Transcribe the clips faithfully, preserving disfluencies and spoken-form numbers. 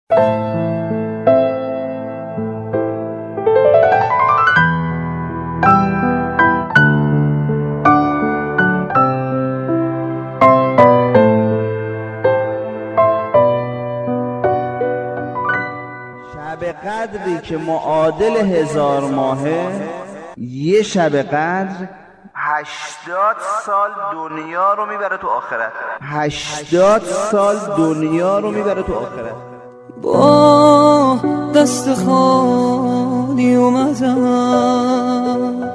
شب قدری که معادل هزار ماهه، یه شب قدر هشتاد سال دنیا رو میبره تو آخرت. هشتاد سال دنیا رو میبره تو آخرت. با دست خالی اومدم،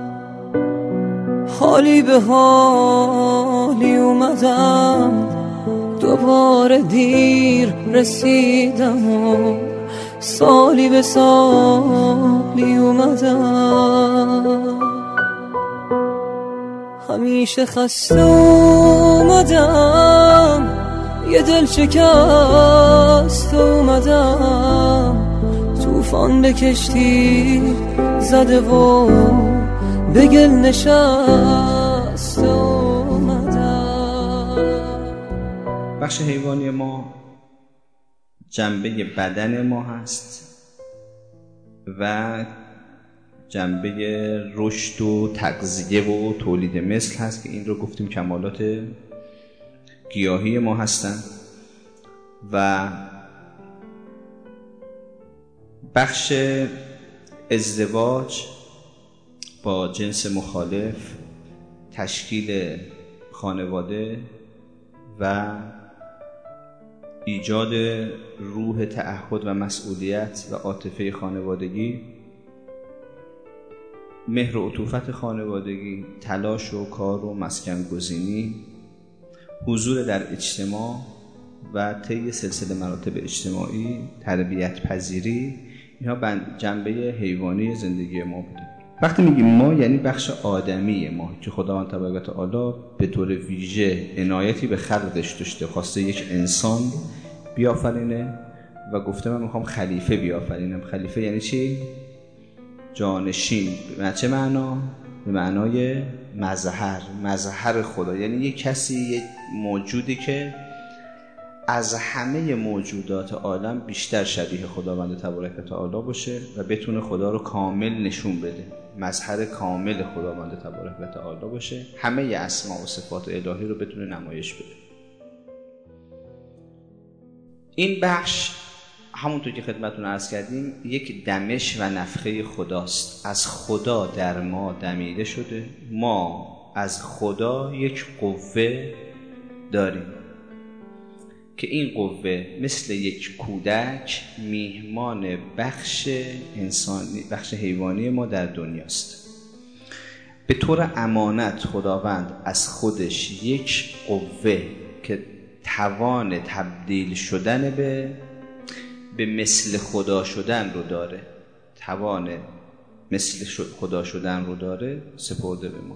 حالی به حالی اومدم، دوباره دیر رسیدم و سالی به سالی اومدم. همیشه خسته اومدم، یه دل شکست اومدم، طوفان به کشتی زده و به گل نشست اومدم. بخش حیوانی ما جنبه بدن ما هست و جنبه رشد و تغذیه و تولید مثل هست که این رو گفتیم کمالات گیاهی ما هستن. و بخش ازدواج با جنس مخالف، تشکیل خانواده و ایجاد روح تعهد و مسئولیت و عاطفه خانوادگی، مهر و عطوفت خانوادگی، تلاش و کار و مسکن گزینی، حضور در اجتماع و طی سلسله مراتب اجتماعی، تربیت پذیری، اینها جنبه حیوانی زندگی ما بوده. وقتی میگیم ما یعنی بخش آدمی ما که خداوند تبارک و تعالی به طور ویژه عنایتی به خلقش داشته، خواسته یک انسان بیافرینه و گفته من میخوام خلیفه بیافرینم. خلیفه یعنی چی؟ جانشین. به چه معنا؟ به معنای مظهر، مظهر خدا، یعنی یک کسی، یک موجودی که از همه موجودات عالم بیشتر شبیه خداوند تبارک و تعالی باشه و بتونه خدا رو کامل نشون بده، مظهر کامل خداوند تبارک و تعالی باشه، همه اسماء و صفات الهی رو بتونه نمایش بده. این بخش همونطور که خدمتتون عرض کردیم یک دمش و نفخه خداست. از خدا در ما دمیده شده. ما از خدا یک قوه داریم که این قوه مثل یک کودک میهمان بخش انسانی، بخش حیوانی ما در دنیاست. به طور امانت خداوند از خودش یک قوه که توان تبدیل شدن به به مثل خدا شدن رو داره، توان مثل خدا شدن رو داره، سپرده به ما.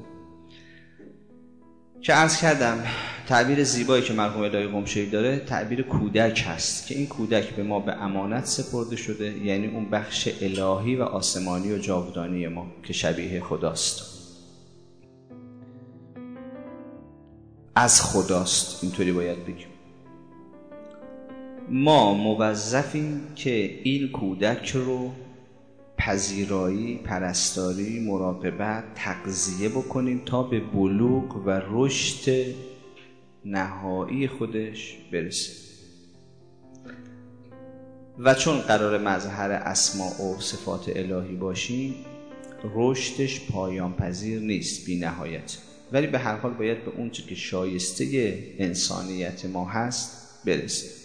که عرض کردم تعبیر زیبایی که مرحوم الهی قمشه‌ای داره تعبیر کودک هست که این کودک به ما به امانت سپرده شده، یعنی اون بخش الهی و آسمانی و جاودانی ما که شبیه خداست، از خداست، اینطوری باید بگیم. ما موظفیم که این کودک رو پذیرایی، پرستاری، مراقبت، تغذیه بکنیم تا به بلوغ و رشد نهایی خودش برسه. و چون قرار مظهر اسماء و صفات الهی باشیم، رشدش پایان پذیر نیست، بی نهایت، ولی به هر حال باید به اون چه که شایسته انسانیت ما هست برسه.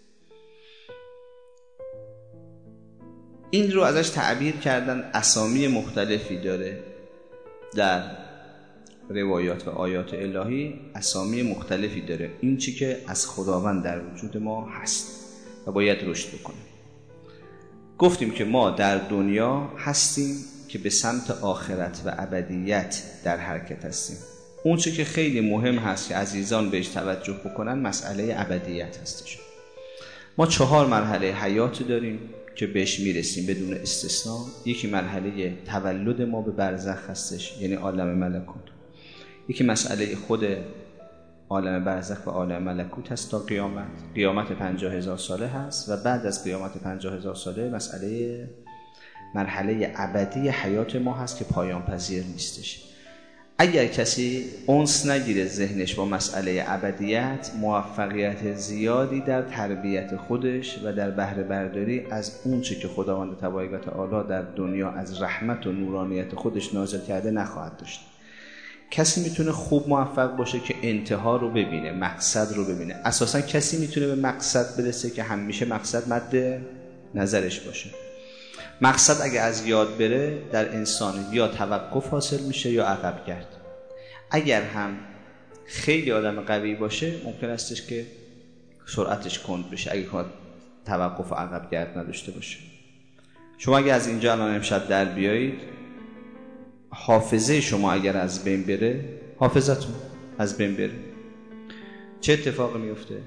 این رو ازش تعبیر کردن، اسامی مختلفی داره در روایات و آیات الهی، اسامی مختلفی داره این چی که از خداوند در وجود ما هست و باید رشد بکنه. گفتیم که ما در دنیا هستیم که به سمت آخرت و ابدیت در حرکت هستیم. اون چی که خیلی مهم هست که عزیزان بهش توجه بکنن مسئله ابدیت هستش. ما چهار مرحله حیات داریم که بهش میرسیم بدون استثناء. یکی مرحله تولد ما به برزخ هستش، یعنی عالم ملکوت. یکی مسئله خود عالم برزخ و عالم ملکوت هست تا قیامت. قیامت پنجاه هزار ساله هست و بعد از قیامت پنجاه هزار ساله مسئله مرحله ابدی حیات ما هست که پایان پذیر نیستش. اگر کسی انس نگیره ذهنش با مسئله ابدیت، موفقیت زیادی در تربیت خودش و در بهره برداری از اون چه که خداوند تبارک و تعالی در دنیا از رحمت و نورانیت خودش نازل کرده نخواهد داشت. کسی میتونه خوب موفق باشه که انتها رو ببینه، مقصد رو ببینه. اساسا کسی میتونه به مقصد برسه که همیشه مقصد مد نظرش باشه. مقصد اگه از یاد بره در انسان یا توقف حاصل میشه یا عقب گرد. اگر هم خیلی آدم قوی باشه ممکن استش که سرعتش کند بشه اگه توقف و عقب گرد نداشته باشه. شما اگه از اینجا الان امشب در بیایید، حافظه شما اگر از بین بره، حافظتون از بین بره، چه اتفاقی میفته؟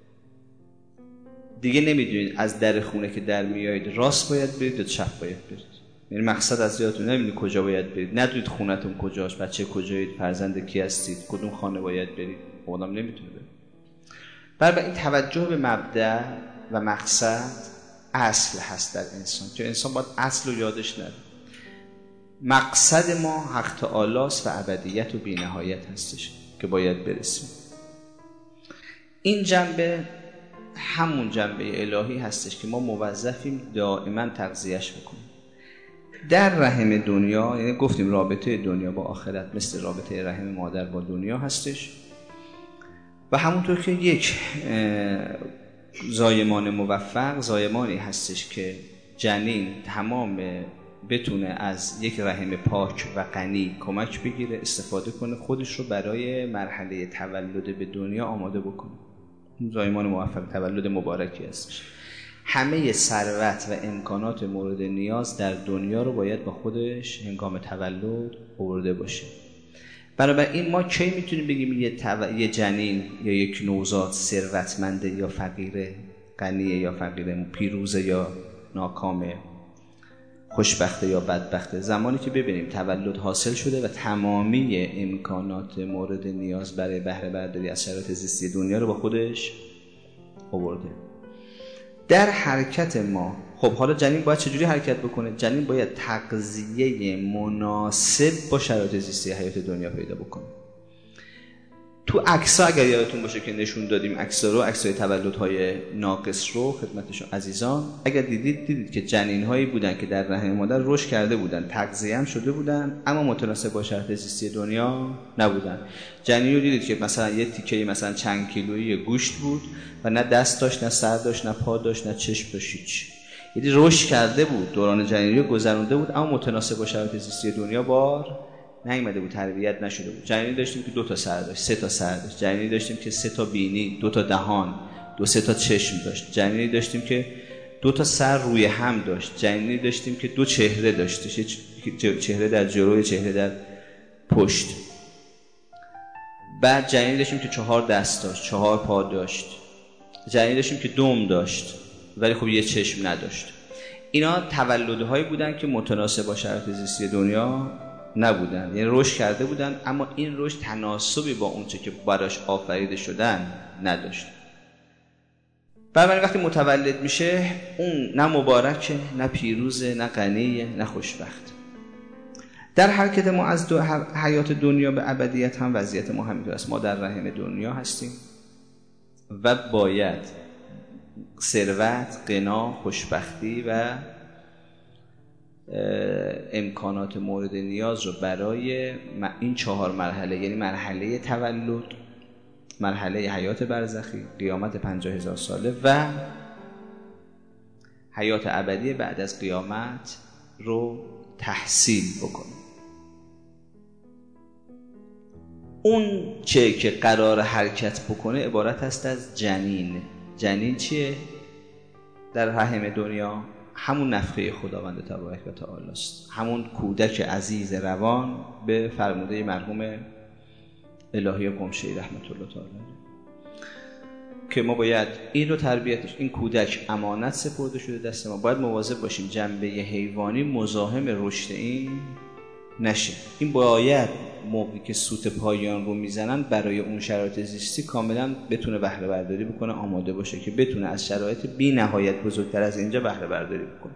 دیگه نمیدونید از در خونه که در میایید راست باید برید یا چپ باید برید. یعنی مقصد از یادتون نمیدونید کجا باید برید، ندونید خونتون کجاست، بچه کجایید، فرزند کی هستید، کدوم خانه باید برید. آدم نمیتونه بره. برای این توجه به مبدأ و مقصد اصل هست در انسان که انسان باید اصل رو یادش نره. مقصد ما حق تعالی است و ابدیت و بی‌نهایت هستش که باید برسیم. این جنبه همون جنبه الهی هستش که ما موظفیم دائما تغذیه‌اش بکنیم. در رحم دنیا، یعنی گفتیم رابطه دنیا با آخرت مثل رابطه رحم مادر با دنیا هستش و همونطور که یک زایمان موفق زایمانی هستش که جنین تمام بتونه از یک رحم پاک و غنی کمک بگیره، استفاده کنه، خودش رو برای مرحله تولد به دنیا آماده بکنه. زایمان موفق تولد مبارکی هستش. همه ثروت و امکانات مورد نیاز در دنیا رو باید با خودش هنگام تولد آورده باشه. بنابراین ما کی میتونیم بگیم یه, تو... یه جنین یا یک نوزاد ثروتمنده یا فقیره، غنیه یا فقیره، پیروزه یا ناکامه، خوشبخته یا بدبخته؟ زمانی که ببینیم تولد حاصل شده و تمامی امکانات مورد نیاز برای بهره برداری از شرایط زیستی دنیا رو با خودش آورده. در حرکت ما، خب حالا جنین باید چجوری حرکت بکنه؟ جنین باید تغذیه مناسب با شرایط زیستی حیات دنیا پیدا بکنه. تو عکس‌ها اگر یادتون باشه که نشون دادیم عکس‌ها رو، عکس‌های تولدهای ناقص رو خدمتشون عزیزان، اگر دیدید دیدید که جنین‌هایی بودن که در رحم مادر رشد کرده بودن، تغذیه هم شده بودن، اما متناسب با شرایط زیستی دنیا نبودن. جنینی رو دیدید که مثلا یه تیکه مثلا چند کیلویی گوشت بود و نه دست داشت، نه سر داشت، نه پا داشت، نه چشم داشت، هیچ. یعنی رشد کرده بود، دوران جنینی رو گذرونده بود، اما متناسب با شرایط زیستی دنیا بار نیامده بود، تربیت نشده بود. جنینی داشتیم که دو تا سر داشت، سه تا سر داشت. جنینی داشتیم که سه تا بینی، دو تا دهان، دو سه تا چشم داشت. جنینی داشتیم که دو تا سر روی هم داشت. جنینی داشتیم که دو چهره داشت، چهره در جلوی، چهره در پشت. بعد جنینی داشتیم که چهار دست داشت، چهار پا داشت. جنینی داشتیم که دم داشت ولی خب یه چشم نداشت. اینا تولدهایی بودن که متناسب با شرایط زیستی دنیا نبودن، یعنی رشد کرده بودن اما این رشد تناسبی با اون چه که براش آفریده شدن نداشت. بنابراین وقتی متولد میشه اون نه مبارکه، نه پیروزه، نه غنیه، نه خوشبخت. در حرکت ما از دو حیات دنیا به ابدیت هم وضعیت ما همینطور است. ما در رحم دنیا هستیم و باید ثروت، غنا، خوشبختی و امکانات مورد نیاز رو برای این چهار مرحله، یعنی مرحله تولد، مرحله حیات برزخی، قیامت پنجاه هزار ساله و حیات ابدی بعد از قیامت رو تحصیل بکنیم. اون چه که قرار حرکت بکنه عبارت است از جنین. جنین چیه؟ در رحم دنیا همون نفخه خداوند تبارک و تعالی است، همون کودک عزیز روان به فرموده مرحوم الهی قمشه‌ای رحمت الله تعالی که ما باید این رو تربیتش، این کودک امانت سپرده شده دست ما، باید مواظب باشیم جنبه حیوانی مزاحم رشد این نشه. این باید موقعی که سوت پایان رو میزنن برای اون شرایط زیستی کاملا بتونه بهره برداری بکنه، آماده باشه که بتونه از شرایط بی نهایت بزرگتر از اینجا بهره برداری بکنه.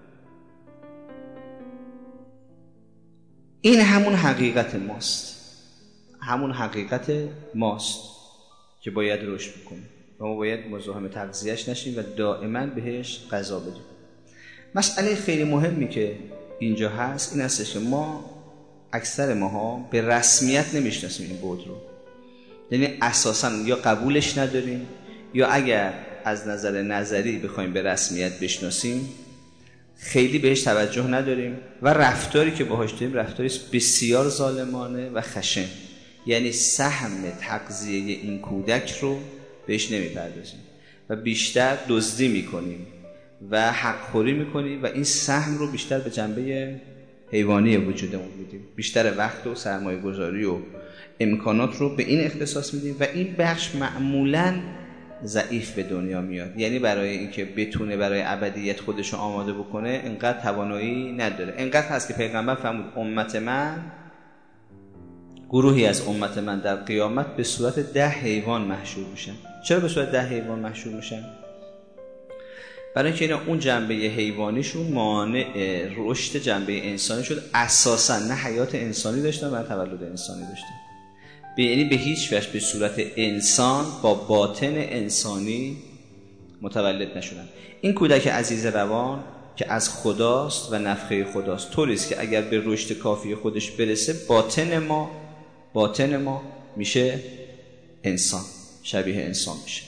این همون حقیقت ماست، همون حقیقت ماست که باید رشد بکنه و ما باید مزاحم تغذیه‌اش نشیم و دائما بهش غذا بدیم. مسئله خیلی مهمی که اینجا هست این هستش که ما اکثر ماها به رسمیت نمیشناسیم این بعد رو، یعنی اساساً یا قبولش نداریم یا اگر از نظر نظری بخوایم به رسمیت بشناسیم خیلی بهش توجه نداریم و رفتاری که باهاش داریم رفتاری بسیار ظالمانه و خشن، یعنی سهم تغذیه این کودک رو بهش نمیپردازیم و بیشتر دزدی میکنیم و حقخوری میکنیم و این سهم رو بیشتر به جنبه حیوانی وجودمون میدیم، بیشتر وقت و سرمایه گذاری و امکانات رو به این اختصاص میدیم و این بخش معمولاً ضعیف به دنیا میاد، یعنی برای اینکه بتونه برای ابدیت خودش رو آماده بکنه انقدر توانایی نداره. انقدر هست که پیغمبر فرمود امت من، گروهی از امت من در قیامت به صورت ده حیوان محشور میشن. چرا به صورت ده حیوان محشور میشن؟ برای اینکه اینا اون جنبه حیوانیشون مانع رشد جنبه انسانی شد، اساسا نه حیات انسانی داشتن و تولد انسانی داشتن، یعنی به هیچ وجه به صورت انسان با باطن انسانی متولد نشدن. این کودک عزیز روان که از خداست و نفخه خداست، طوریست که اگر به رشد کافی خودش برسه باطن ما باطن ما میشه انسان، شبیه انسان میشه.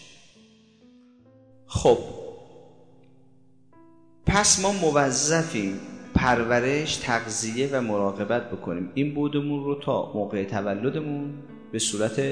خب پس ما موظفیم پرورش، تغذیه و مراقبت بکنیم این بودمون رو تا موقع تولدمون به صورت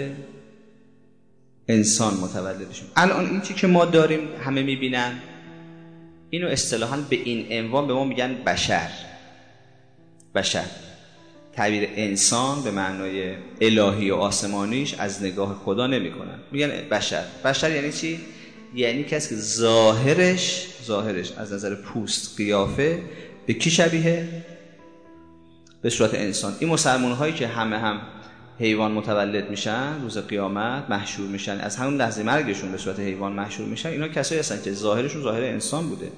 انسان متولد شیم. الان این چی که ما داریم همه میبینن، اینو اصطلاحاً به این عنوان به ما میگن بشر. بشر تعبیر انسان به معنای الهی و آسمانیش از نگاه خدا نمی کنن، میگن بشر. بشر یعنی چی؟ یعنی کسی که ظاهرش ظاهرش از نظر پوست، قیافه به کی شبیه؟ به صورت انسان. این مسلمان هایی که همه هم حیوان متولد میشن، روز قیامت محشور میشن، از همون لحظه مرگشون به صورت حیوان محشور میشن، اینا کسایی هستن که ظاهرشون ظاهر انسان بوده،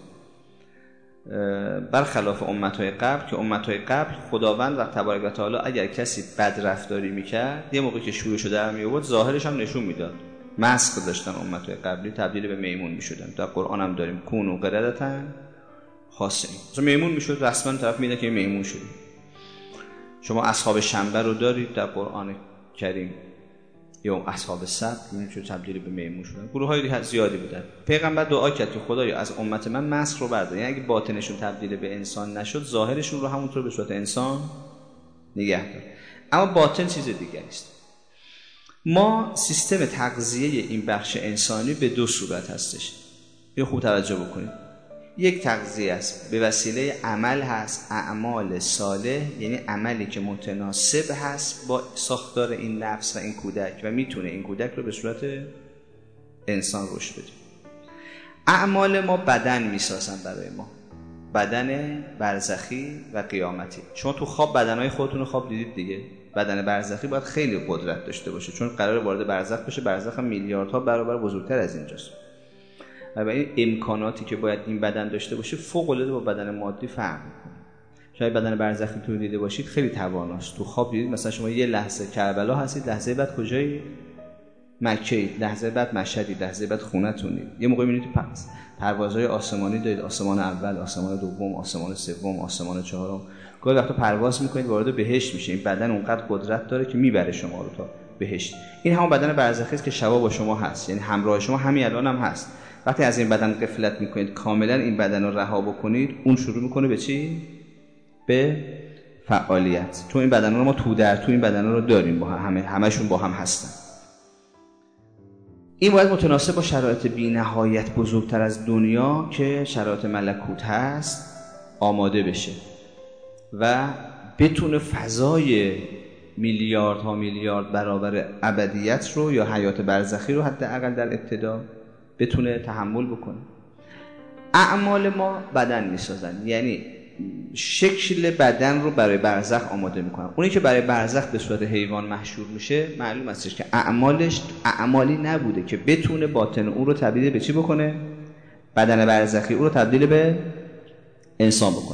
برخلاف امتهای قبل که امتهای قبل خداوند و تبارک و تعالی اگر کسی بد رفتاری میکرد یه موقعی که شورشو در میآورد ظاهرش هم نشون میداد. مسخ داشتن امتهای قبلی، تبدیل به میمون میشدن. در قرآن هم داریم کونوا قردة خاسئین، مثلا میمون میشد، رسما طرف میده که میمون شد. شما اصحاب شنبه رو دارید در قرآن کریم یا اصحاب سبت، میبینید چه تبدیل به میمون شدن. گروه‌های زیادی بودن. پیغمبر دعا کرد که خدایا از امت من مسخ رو بردار، یعنی اگه باطنشون تبدیل به انسان نشد ظاهرشون رو همونطور به صورت انسان نگه دار. اما باطن چیز دیگری است. ما سیستم تغذیه این بخش انسانی به دو صورت هستش. اینو خوب توجه بکنید. یک تغذیه است به وسیله عمل هست، اعمال صالح، یعنی عملی که متناسب هست با ساختار این نفس و این کودک و میتونه این کودک رو به صورت انسان رشد بده. اعمال ما بدن میسازن برای ما، بدن برزخی و قیامتی. شما تو خواب بدنهای خودتون رو خواب دیدید دیگه. بدن برزخی باید خیلی قدرت داشته باشه چون قراره وارد برزخ بشه. برزخ هم میلیاردها برابر بزرگتر از اینجاست و این امکاناتی که باید این بدن داشته باشه فوق العاده با بدن مادی فرق میکنه. شاید بدن برزخی تو دیده باشید خیلی تواناست. تو خواب دیدید مثلا شما یه لحظه کربلا هستید، لحظه بعد کجایی؟ مکه، لحظه بعد مشهدی، لحظه بعد خونتونید. یه موقع میبینید تو پس پروازهای آسمانی دارید، آسمان اول، آسمان دوم، آسمان سوم، آسمان چهارم. گاهی وقتا پرواز میکنید وارد بهشت میشه. این بدن اونقدر قدرت داره که میبره شما رو تا بهشت. این همون بدن برزخی است که شبا با شما هست، یعنی همراه شما همین الان هم هست. وقتی از این بدن غفلت میکنید، کاملا این بدن رو رها بکنید، اون شروع میکنه به چی؟ به فعالیت. تو این بدن رو ما تو در تو این بدن رو داریم، با همه همشون با هم هستن. این باید متناسب با شرایط بی نهایت بزرگتر از دنیا که شرایط ملکوت هست آماده بشه و بتونه فضای میلیاردها میلیارد برابر ابدیت رو یا حیات برزخی رو حداقل در ابتدا بتونه تحمل بکنه. اعمال ما بدن میسازن، یعنی شکل بدن رو برای برزخ آماده میکنن. اونی که برای برزخ به صورت حیوان محشور میشه معلوم استش که اعمالش اعمالی نبوده که بتونه باطن اون رو تبدیل به چی بکنه؟ بدن برزخی اون رو تبدیل به انسان بکنه.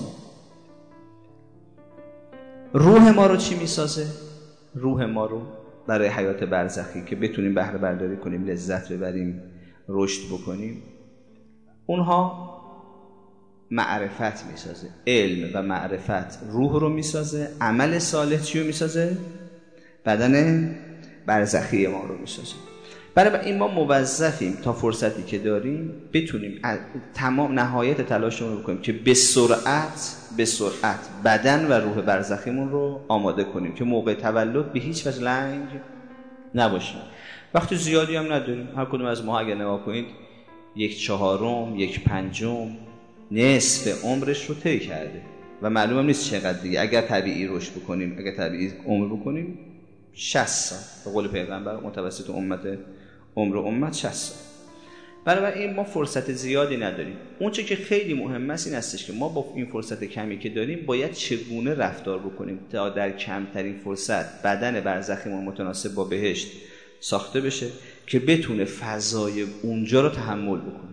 روح ما رو چی میسازه؟ روح ما رو برای حیات برزخی که بتونیم بهره برداری کنیم، لذت ببریم، رشد بکنیم، اونها معرفت میسازه. علم و معرفت روح رو میسازه. عمل صالح چی رو میسازه؟ بدن برزخی ما رو میسازه. برای این ما موظفیم تا فرصتی که داریم بتونیم تمام نهایت تلاشمون رو بکنیم که به سرعت به سرعت بدن و روح برزخیمون رو آماده کنیم که موقع تولد به هیچ وجه لنگ نباشیم. وقتی زیادی هم نداریم. هر کدوم از ما اگر نگاه کنید یک چهارم، یک پنجم نصف عمرش رو طی کرده و معلومم نیست چقدر دیگه. اگر طبیعی رشد بکنیم، اگر طبیعی عمر بکنیم شصت سال به قول پیغمبر متوسط امت عمر امت شصت سال. برای این ما فرصت زیادی نداریم. اون چه که خیلی مهم است این هستش که ما با این فرصت کمی که داریم باید چگونه رفتار بکنیم تا در کمترین فرصت بدن برزخیمون متناسب با بهشت ساخته بشه که بتونه فضای اونجا رو تحمل بکنه.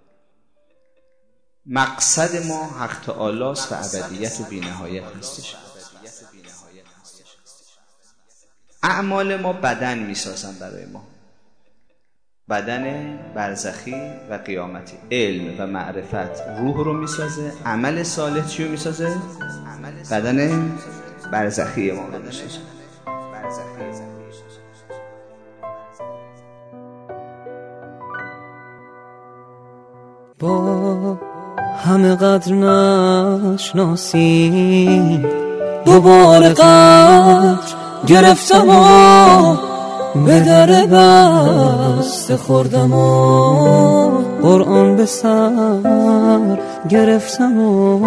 مقصد ما حق تعالی است و ابدیت و بی‌نهایت هستش. اعمال ما بدن میسازن برای ما، بدن برزخی و قیامتی. علم و معرفت روح رو میسازه. عمل صالح چی رو میسازه؟ بدن برزخی ما رو میسازه. با همه قدر نشناسی دوباره قدر گرفتم و به در بسته خوردم و قرآن به سر گرفتم و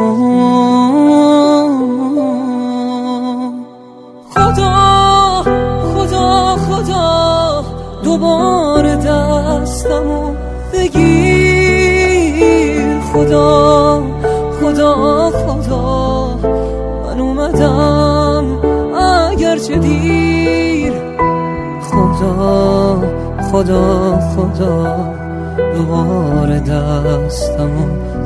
خدا خدا خدا دوباره دستمو بگیر. خدا خدا خدا من اومدم اگرچه دیر. خدا خدا خدا دوباره دستمو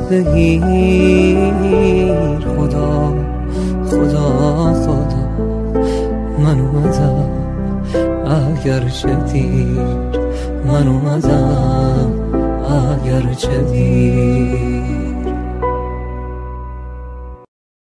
بگیر. خدا خدا خدا من اومدم اگرچه دیر. من اومدم اگرچه دیر.